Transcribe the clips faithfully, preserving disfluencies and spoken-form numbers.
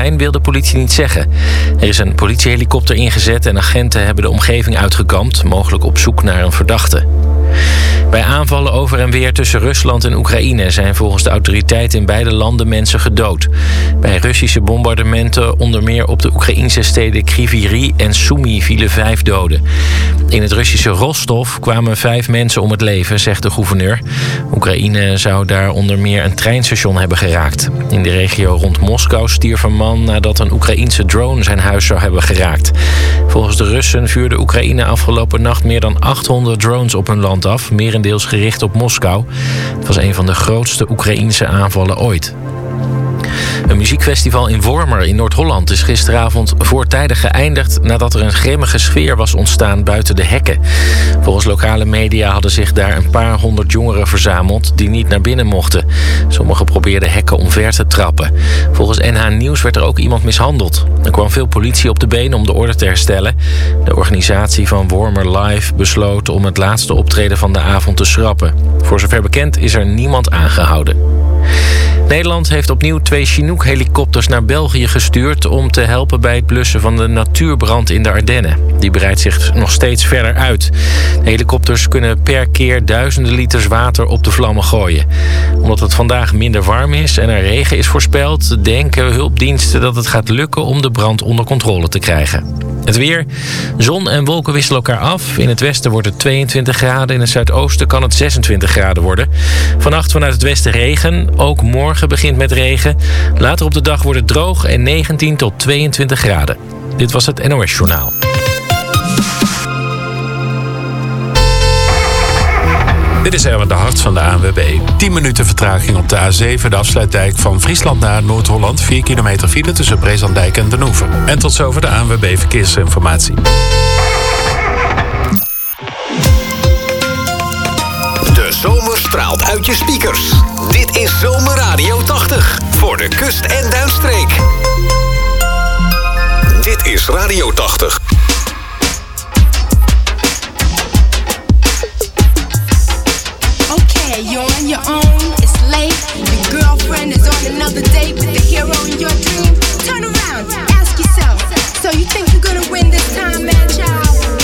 zijn, wil de politie niet zeggen. Er is een politiehelikopter ingezet en agenten hebben de omgeving uitgekampt, mogelijk op zoek naar een verdachte. Bij aanvallen over en weer tussen Rusland en Oekraïne zijn volgens de autoriteiten in beide landen mensen gedood. Bij Russische bombardementen onder meer op de Oekraïnse steden Kryvyi en Sumy vielen vijf doden. In het Russische Rostov kwamen vijf mensen om het leven, zegt de gouverneur. Oekraïne zou daar onder meer een treinstation hebben geraakt. In de regio rond Moskou stierf een man nadat een Oekraïense drone zijn huis zou hebben geraakt. Volgens de Russen vuurde Oekraïne afgelopen nacht meer dan achthonderd drones op hun land af, merendeels gericht op Moskou. Het was een van de grootste Oekraïense aanvallen ooit. Een muziekfestival in Wormer in Noord-Holland is gisteravond voortijdig geëindigd nadat er een grimmige sfeer was ontstaan buiten de hekken. Volgens lokale media hadden zich daar een paar honderd jongeren verzameld die niet naar binnen mochten. Sommigen probeerden hekken omver te trappen. Volgens N H Nieuws werd er ook iemand mishandeld. Er kwam veel politie op de been om de orde te herstellen. De organisatie van Wormer Live besloot om het laatste optreden van de avond te schrappen. Voor zover bekend is er niemand aangehouden. Nederland heeft opnieuw twee Chinook-helikopters naar België gestuurd om te helpen bij het blussen van de natuurbrand in de Ardennen. Die breidt zich nog steeds verder uit. De helikopters kunnen per keer duizenden liters water op de vlammen gooien. Omdat het vandaag minder warm is en er regen is voorspeld, denken hulpdiensten dat het gaat lukken om de brand onder controle te krijgen. Het weer. Zon en wolken wisselen elkaar af. In het westen wordt het tweeëntwintig graden. In het zuidoosten kan het zesentwintig graden worden. Vannacht vanuit het westen regen. Ook morgen begint met regen. Later op de dag wordt het droog en negentien tot tweeëntwintig graden. Dit was het N O S Journaal. Dit is Erwin de Hart van de A N W B. tien minuten vertraging op de A zeven, de afsluitdijk van Friesland naar Noord-Holland. vier kilometer file tussen Brezandijk en Den Oever. En tot zover de A N W B Verkeersinformatie. De zomer straalt uit je speakers. Dit is Zomerradio tachtig. Voor de kust- en duinstreek. Dit is Radio tachtig. Okay, you're on your own, it's late. Your girlfriend is on another date with the hero in your dream. Turn around, ask yourself, so you think you're gonna win this time, man, child?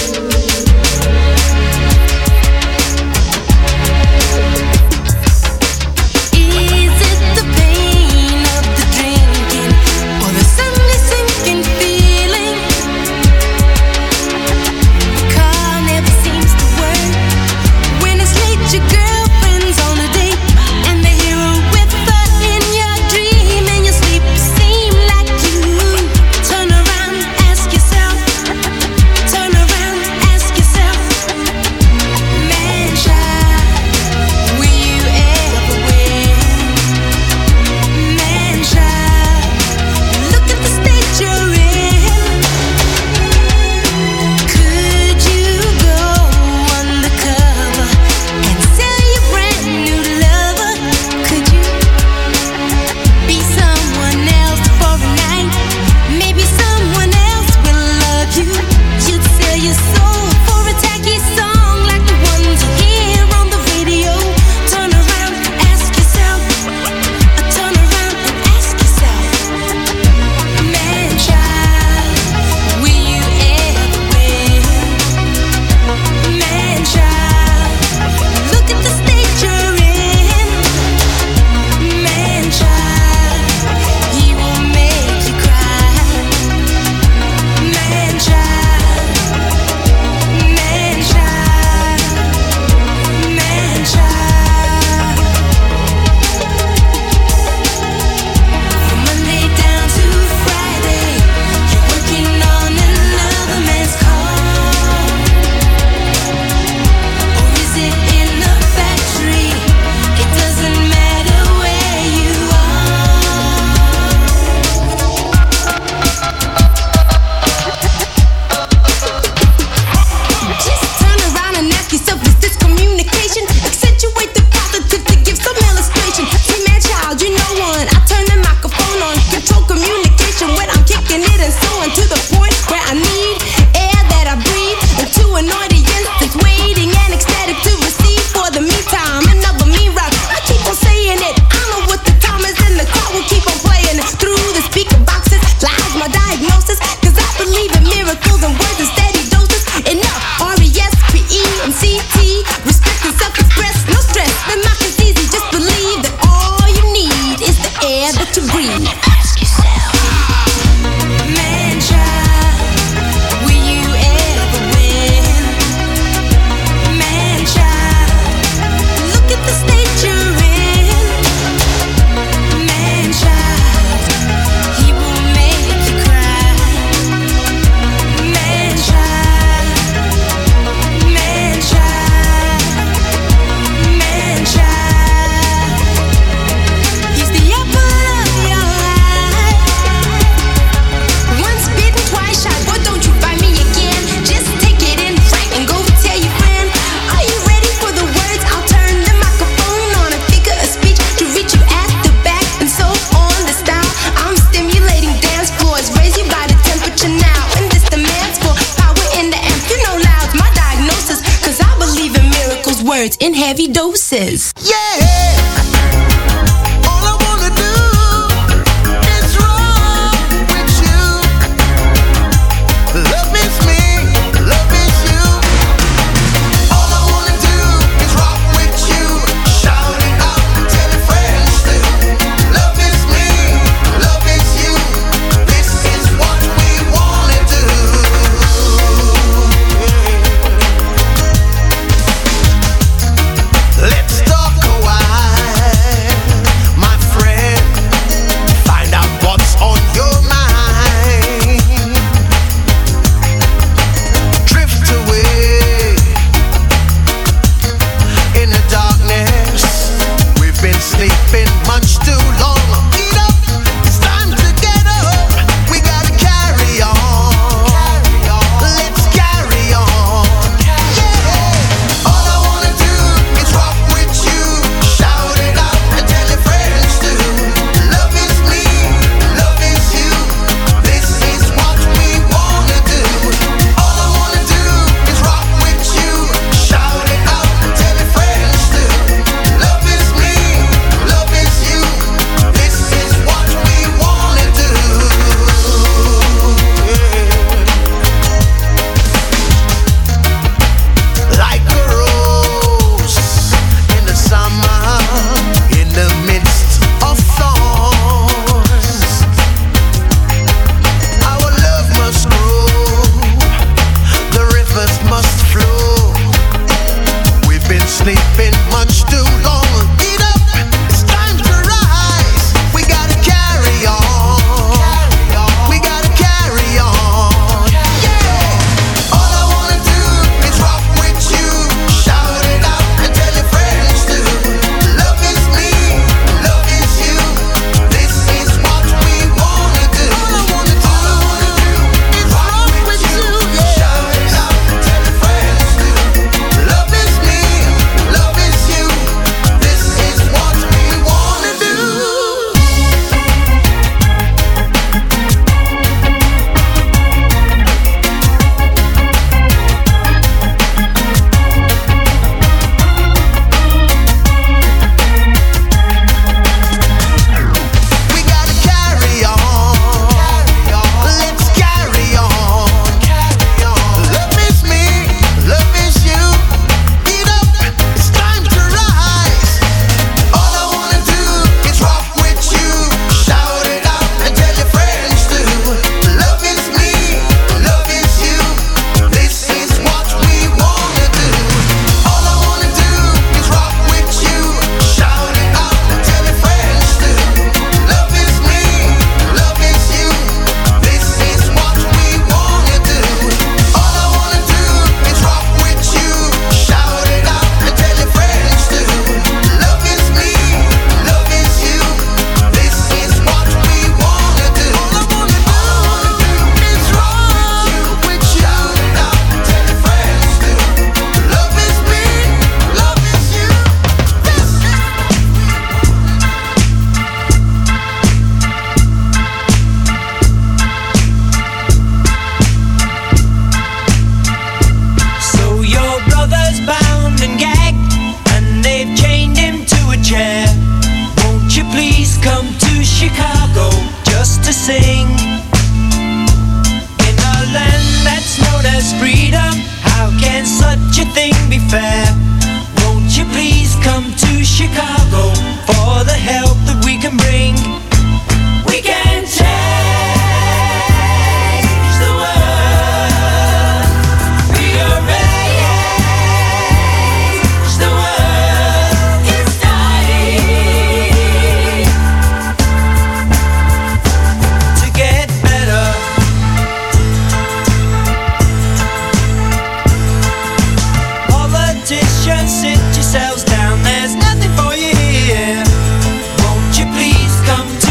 Is it the pain of the drinking, or the suddenly sinking feeling? The car never seems to work. When it's late, your girlfriend's on a date, and the hero with her in your dream, and your sleep seems hurts in heavy doses. Yeah. Sit yourselves down, there's nothing for you here. Won't you please come to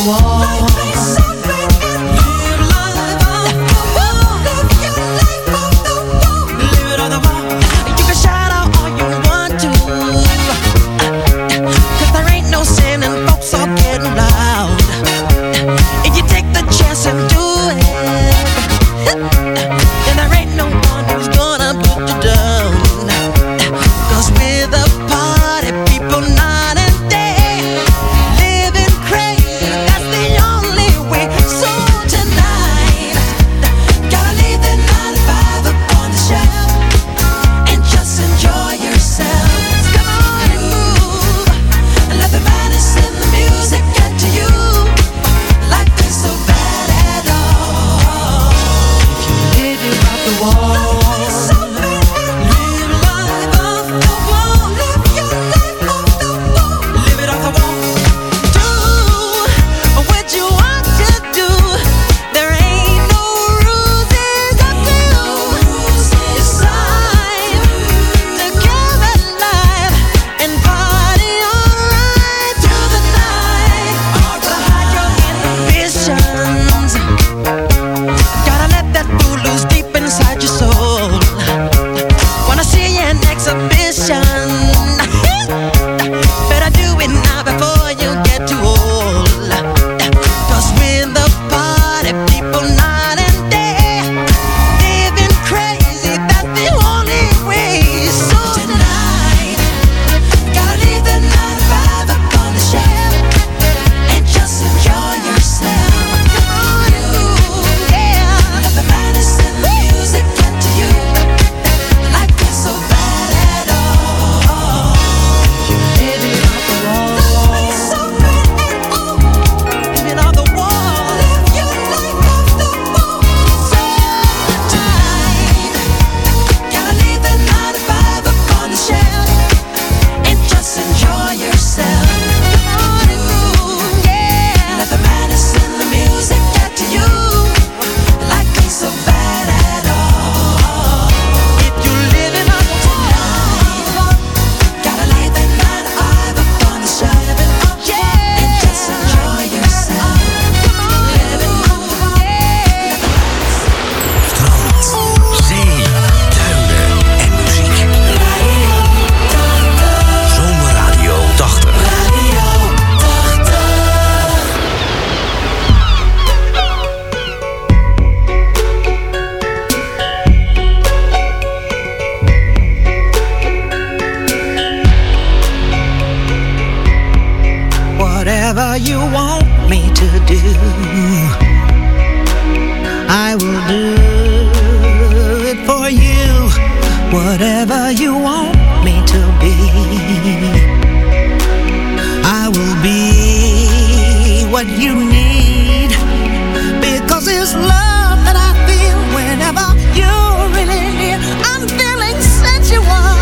whatever you want me to be. I will be what you need, because it's love that I feel whenever you're really near. I'm feeling sensual.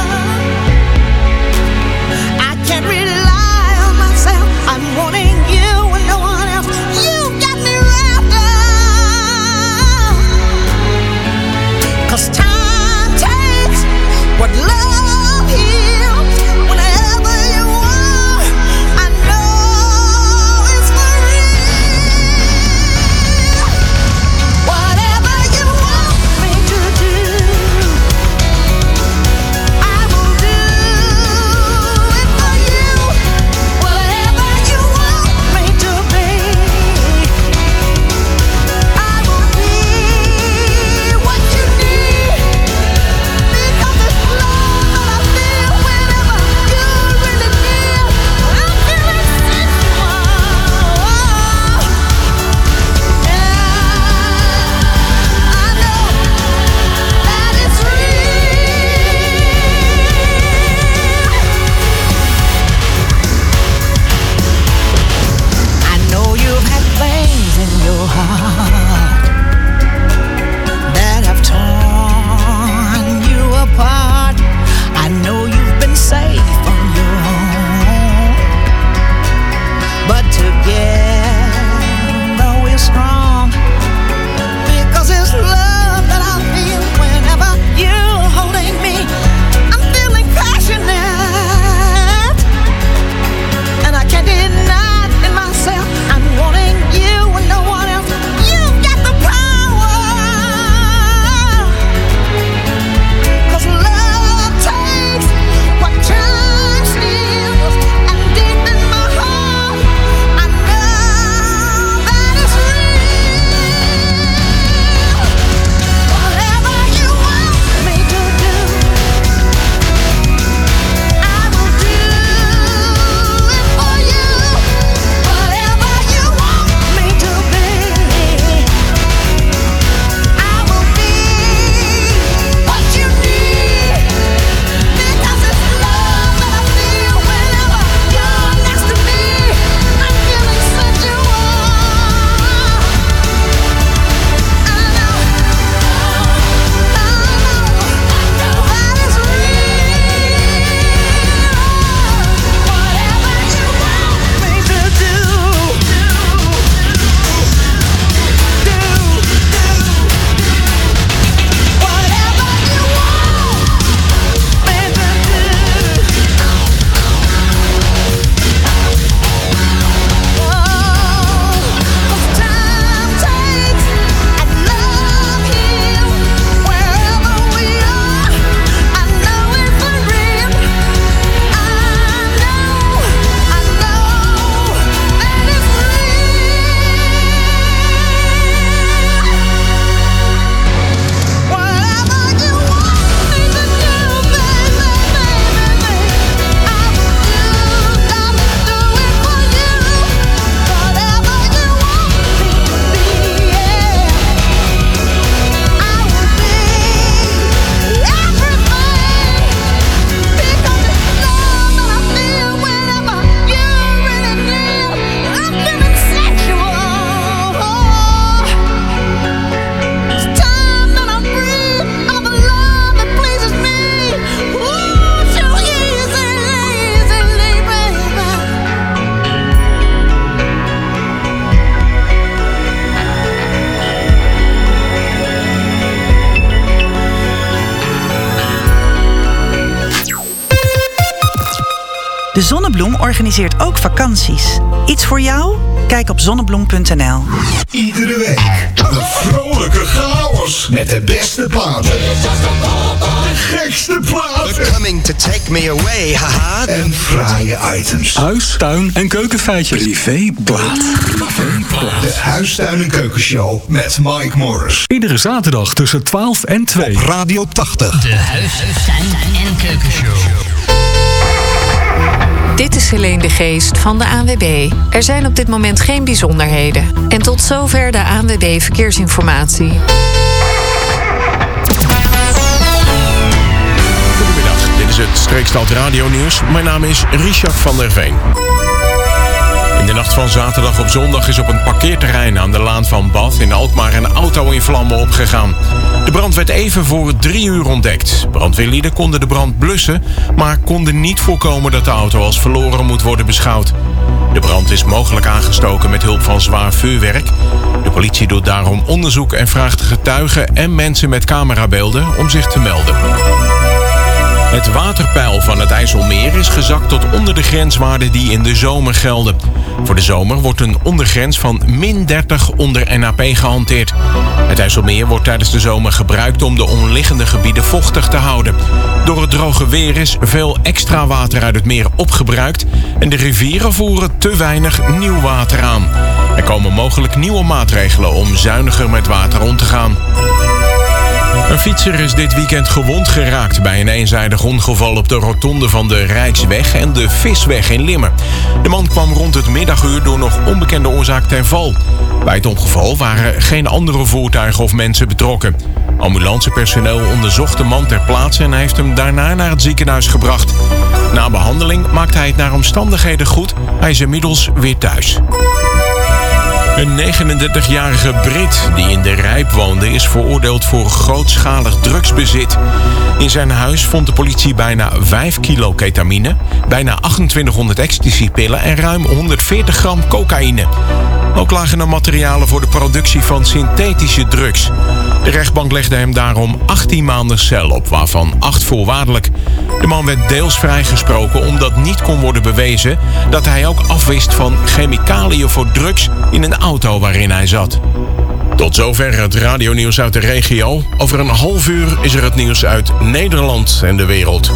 I can't rely on myself. I'm wanting you and no one else. You got me wrapped up, 'cause time takes what love heals. Whenever you are, I know it's for real. De Zonnebloem organiseert ook vakanties. Iets voor jou? Kijk op zonnebloem punt n l. Iedere week een vrolijke chaos met de beste platen. De gekste platen. They're coming to take me away, haha. En fraaie items. Huis, tuin en keukenfeitjes. Privéplaat. De Huistuin- en Keukenshow met Mike Morris. Iedere zaterdag tussen twaalf en twee. Op Radio tachtig. De Huis, Tuin- en Keukenshow. Dit is Helene de Geest van de A N W B. Er zijn op dit moment geen bijzonderheden. En tot zover de A N W B Verkeersinformatie. Goedemiddag, dit is het Streekstad Radio Nieuws. Mijn naam is Richard van der Veen. In de nacht van zaterdag op zondag is op een parkeerterrein aan de Laan van Bath in Alkmaar een auto in vlammen opgegaan. De brand werd even voor drie uur ontdekt. Brandweerlieden konden de brand blussen, maar konden niet voorkomen dat de auto als verloren moet worden beschouwd. De brand is mogelijk aangestoken met hulp van zwaar vuurwerk. De politie doet daarom onderzoek en vraagt getuigen en mensen met camerabeelden om zich te melden. Het waterpeil van het IJsselmeer is gezakt tot onder de grenswaarden die in de zomer gelden. Voor de zomer wordt een ondergrens van min dertig onder N A P gehanteerd. Het IJsselmeer wordt tijdens de zomer gebruikt om de omliggende gebieden vochtig te houden. Door het droge weer is veel extra water uit het meer opgebruikt en de rivieren voeren te weinig nieuw water aan. Er komen mogelijk nieuwe maatregelen om zuiniger met water om te gaan. Een fietser is dit weekend gewond geraakt bij een eenzijdig ongeval op de rotonde van de Rijksweg en de Visweg in Limmen. De man kwam rond het middaguur door nog onbekende oorzaak ten val. Bij het ongeval waren geen andere voertuigen of mensen betrokken. Ambulancepersoneel onderzocht de man ter plaatse en heeft hem daarna naar het ziekenhuis gebracht. Na behandeling maakte hij het naar omstandigheden goed. Hij is inmiddels weer thuis. Een negenendertigjarige Brit die in de Rijp woonde is veroordeeld voor grootschalig drugsbezit. In zijn huis vond de politie bijna vijf kilo ketamine, bijna achtentwintighonderd ecstasypillen en ruim honderdveertig gram cocaïne. Ook lagen er materialen voor de productie van synthetische drugs. De rechtbank legde hem daarom achttien maanden cel op, waarvan acht voorwaardelijk. De man werd deels vrijgesproken omdat niet kon worden bewezen dat hij ook afwist van chemicaliën voor drugs in een auto waarin hij zat. Tot zover het radionieuws uit de regio. Over een half uur is er het nieuws uit Nederland en de wereld.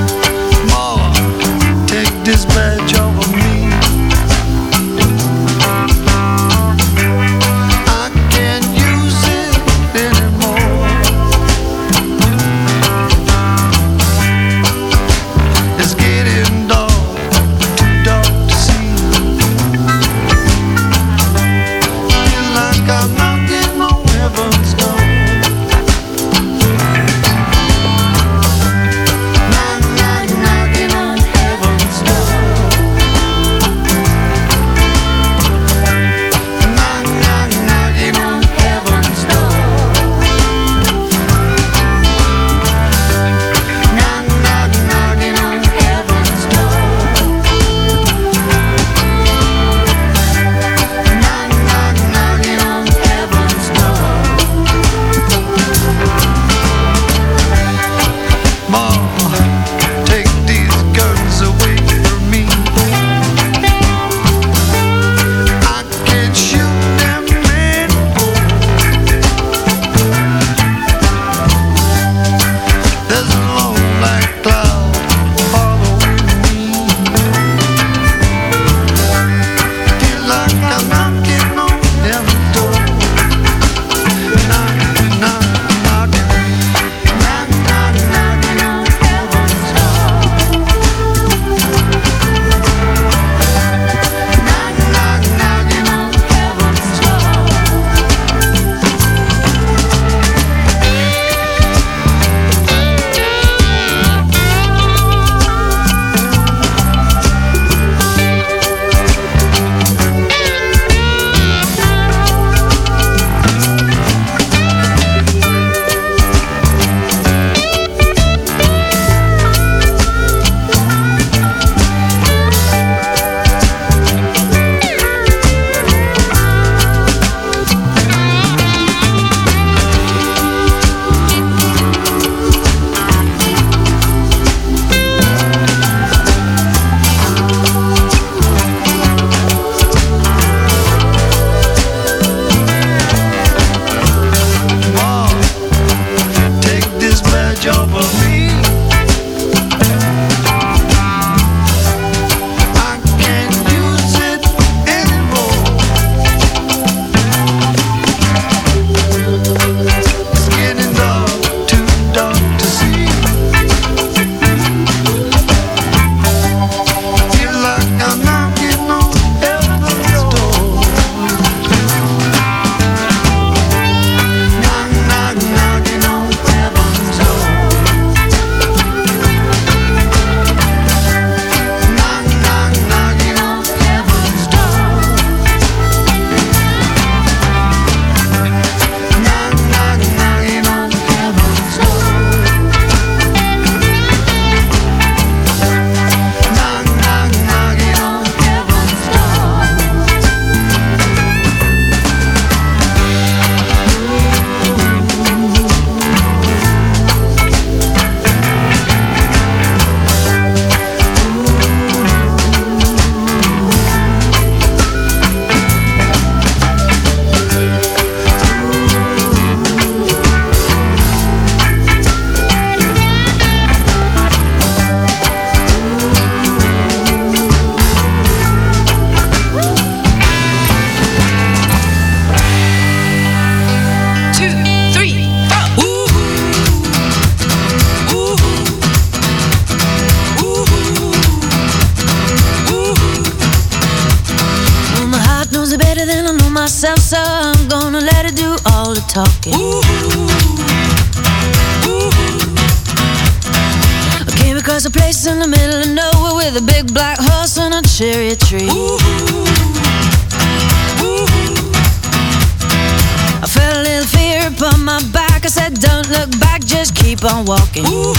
This badge over me. talking. Ooh. Ooh. I came across a place in the middle of nowhere with a big black horse and a cherry tree. Ooh. Ooh. I felt a little fear upon my back. I said, don't look back, just keep on walking. Ooh.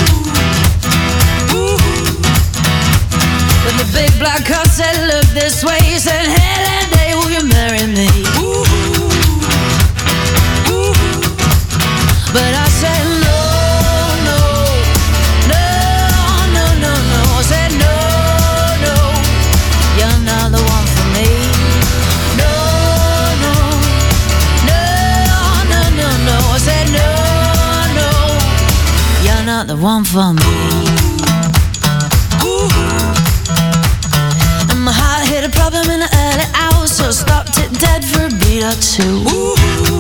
Ooh. But the big black horse said, look this way. He said, hey, that day, will you marry me? Ooh. Ooh. But I said, no, no, no, no, no, no. I said, no, no, you're not the one for me. No, no, no, no, no, no. I said, no, no, you're not the one for me. Ooh. My heart hit a problem in the early hours, so I stopped it dead for a beat or two. Ooh.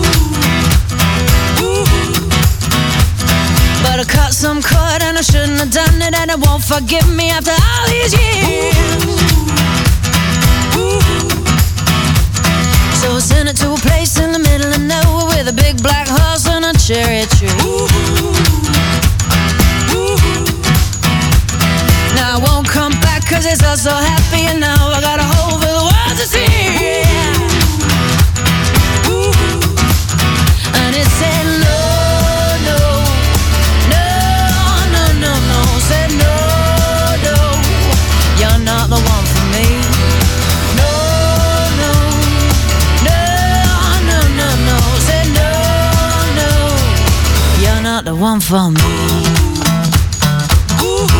Ooh. But I cut some cord and I shouldn't have done it, and it won't forgive me after all these years. Ooh. So I sent it to a place in the middle of nowhere with a big black horse and a cherry tree. Ooh. Ooh. Now I won't come back cause it's all so happy, and now I got a hole for the world to see. Ooh. And it said no, no, no, no, no, no. Said no, no, you're not the one for me. No, no, no, no, no, no. Said no, no, you're not the one for me. Ooh.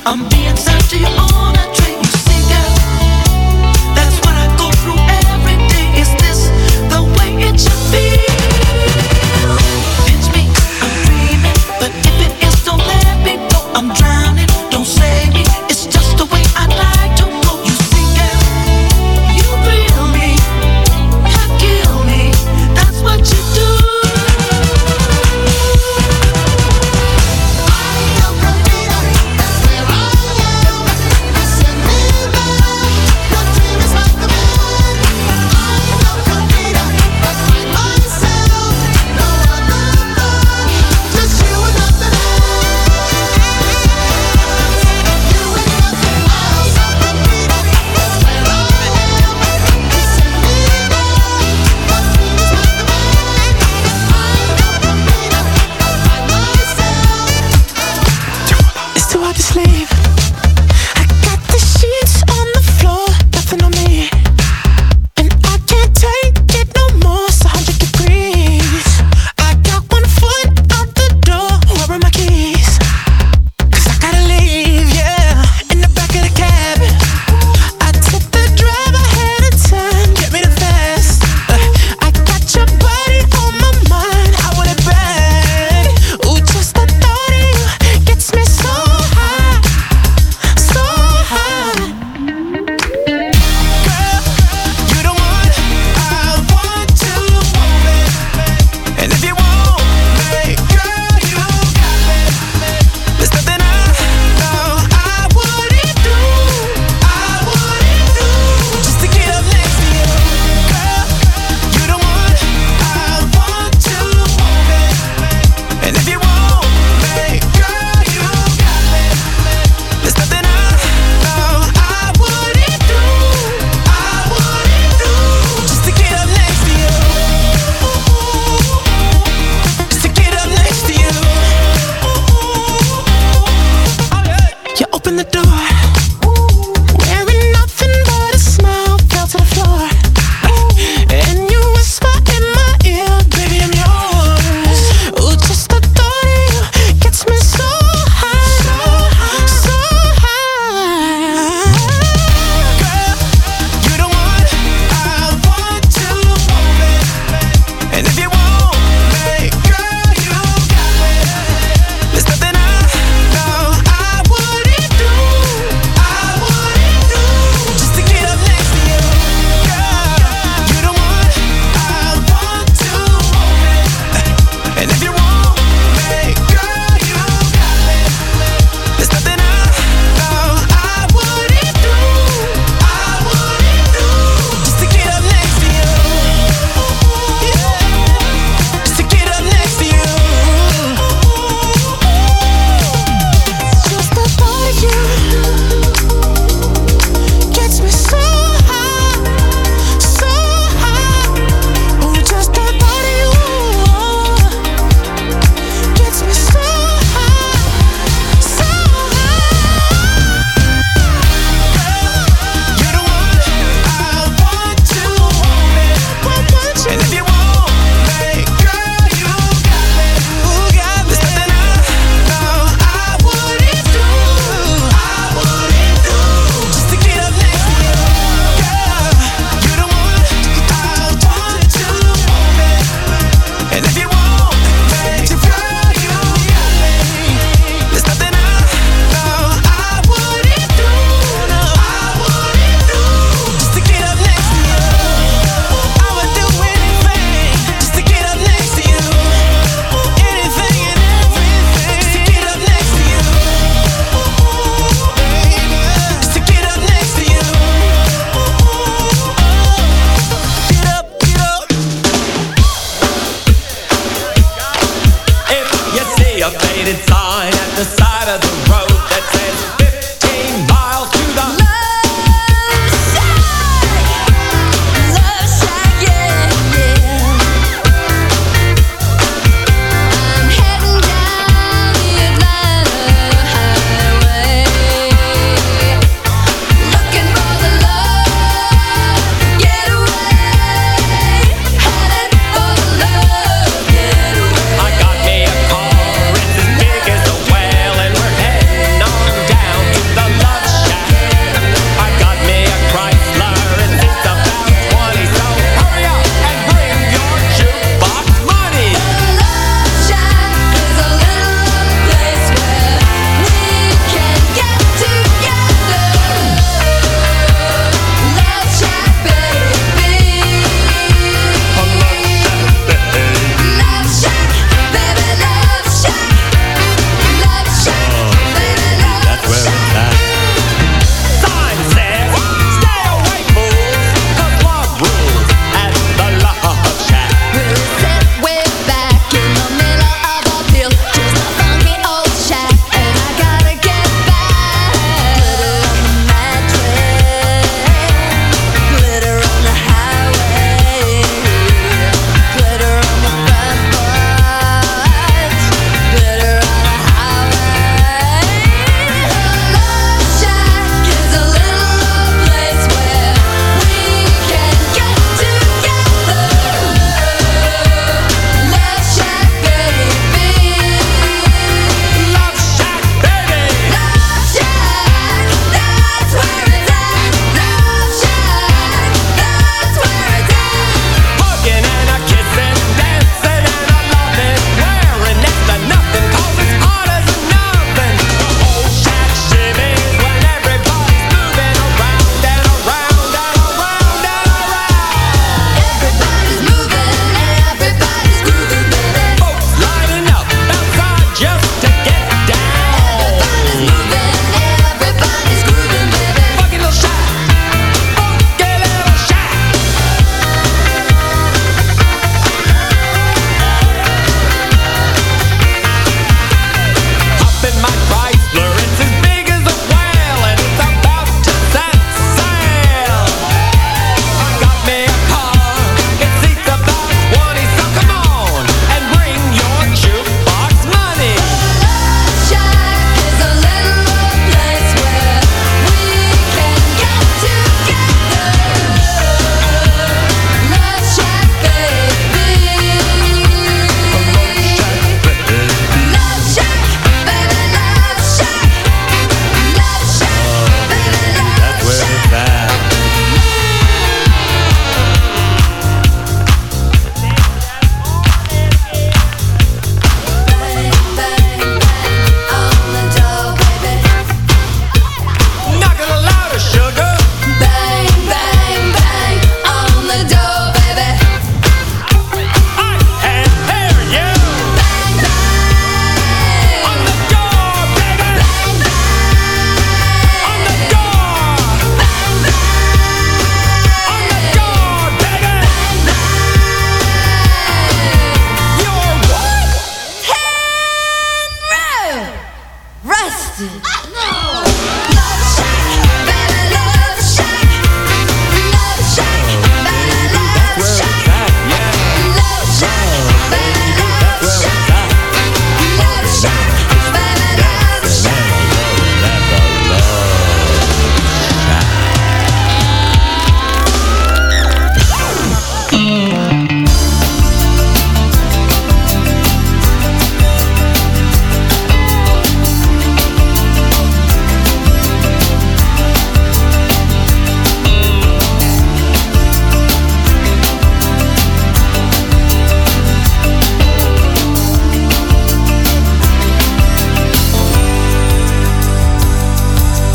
I'm being sent to you on a train. You see, girl, that's what I go through every day. Is this the way it should be? Pinch me, I'm dreaming, but if it is, don't let me go. I'm drowning, don't save me. It's just the way I like to go. You see, girl, you thrill me, you kill me. That's what you do. I got me a car, it's as big as a well, and we're heading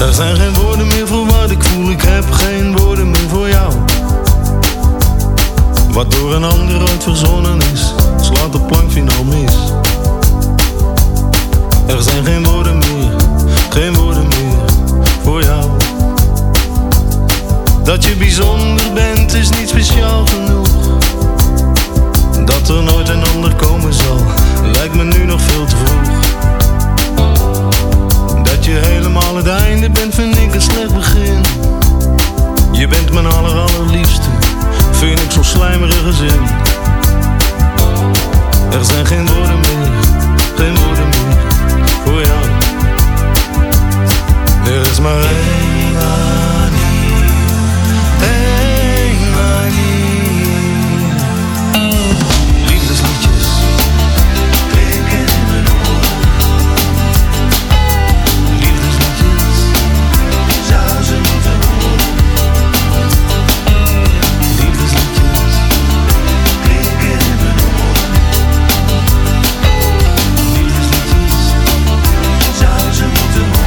Er zijn geen woorden meer voor wat ik voel, ik heb geen woorden meer voor jou. Wat door een ander ooit verzonnen is, slaat de plank finaal mis. Er zijn geen woorden meer, geen woorden meer voor jou. Dat je bijzonder bent is niet speciaal genoeg. Dat er nooit een ander komen zal, lijkt me nu nog veel te vroeg. Dat je helemaal het einde bent, vind ik een slecht begin. Je bent mijn aller allerliefste, vind ik zo'n slijmerige zin. Er zijn geen woorden meer, geen woorden meer voor jou. Er is maar één manier, één manier. Liefdesliedjes klinken in mijn oren. Liefdesliedjes zou ze moeten horen. Liefdesliedjes klinken in mijn oren. Liefdesliedjes zou ze moeten horen.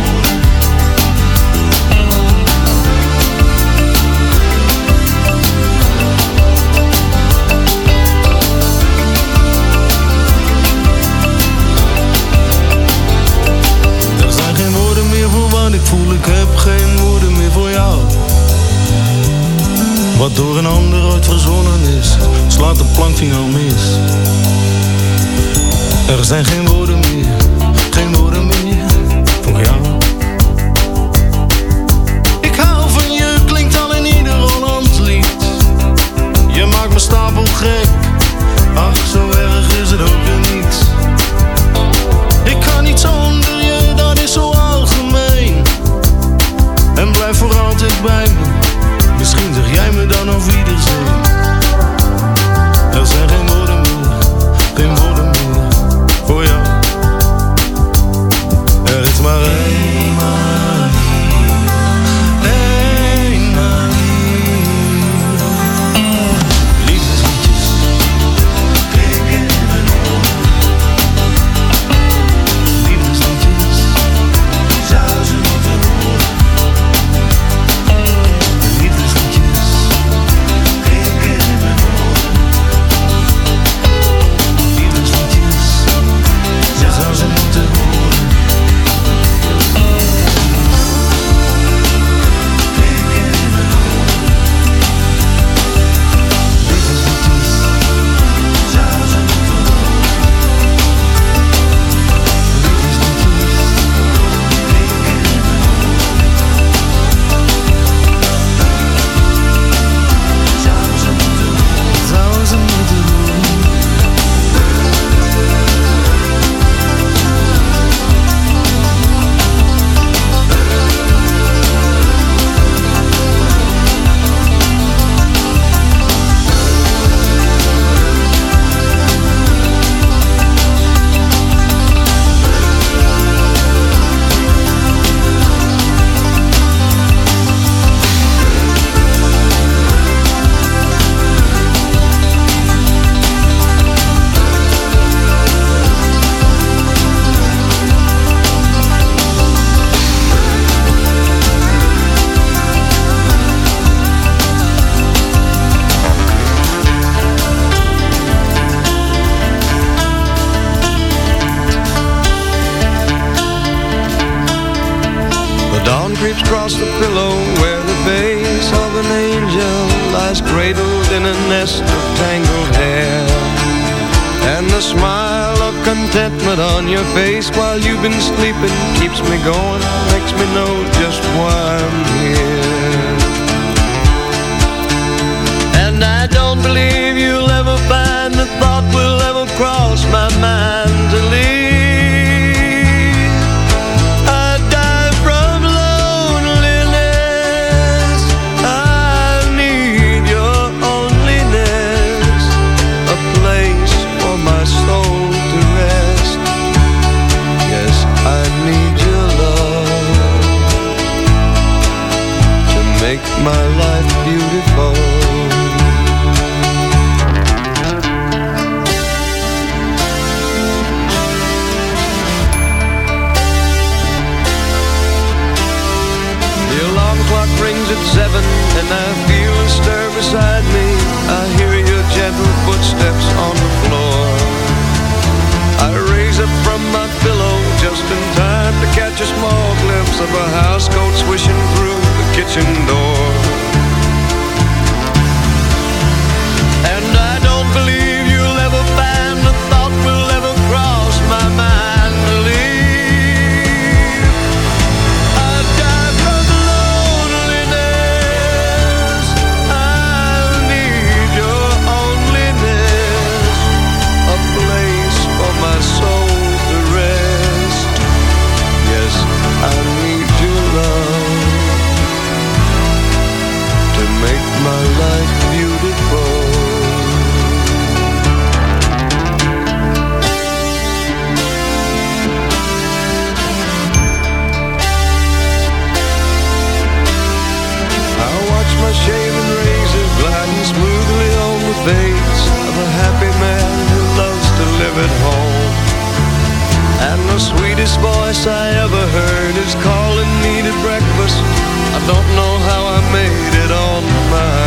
Er zijn geen woorden meer voor wat ik voel, ik heb geen woorden meer voor jou. Wat door een ander ooit verzonnen is, slaat de plank finaal mis. Er zijn geen woorden meer, geen woorden meer voor jou. Ik hou van je, klinkt al in ieder Hollands lied. Je maakt me stapel gek, ach zo erg is het ook weer niet. Ik kan niet zonder je, dat is zo algemeen. En blijf voor altijd bij me, misschien zeg jij me dan auf Wiedersehen. Er zijn geen woorden meer, geen woorden meer voor jou. Er is maar één manier, één manier. Liefdesliedjes klinken in mijn oren. Liefdesliedjes zou ze moeten horen. Liefdesliedjes klinken in mijn oren. Liefdesliedjes zou ze moeten horen. Zou ze moeten horen. The dawn creeps across the pillow where the face of an angel lies cradled in a nest of tangled hair. And the smile of contentment on your face while you've been sleeping keeps me going, makes me know just why I'm here. And I don't believe you'll ever find the thought will ever cross my mind to leave. I die from loneliness. I need your loneliness, a place for my soul to rest. Yes, I need your love to make my life beautiful. seven and I feel a stir beside me. I hear your gentle footsteps on the floor. I raise up from my pillow just in time to catch a small glimpse of a housecoat swishing through the kitchen door. And I don't believe you'll ever find a thought will ever cross my mind to leave. I die from loneliness. I need your onlyness, a place for my soul to rest. Yes, I need your love to make my life beautiful. My shaven razor gliding smoothly on the face of a happy man who loves to live at home. And the sweetest voice I ever heard is calling me to breakfast. I don't know how I made it on my